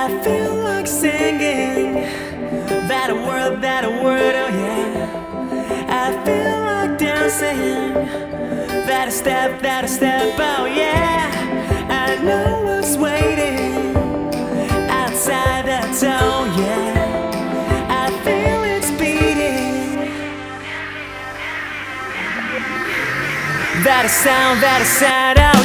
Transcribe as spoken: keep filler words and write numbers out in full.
I feel like singing that a word, that a word, oh yeah. I feel like dancing that a step, that a step, oh yeah. I know what's waiting outside that door, yeah. I feel it's beating. That a sound, that a sound, oh